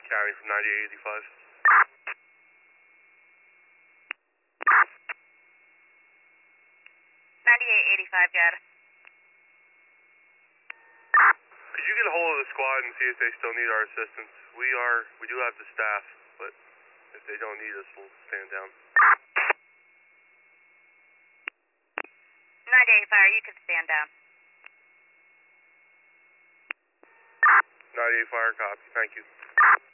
County from 9885. 9885, got it. Could you get a hold of the squad and see if they still need our assistance? We do have the staff, but if they don't need us, we'll stand down. 98 Fire, you can stand down. 98 Fire, copy. Thank you.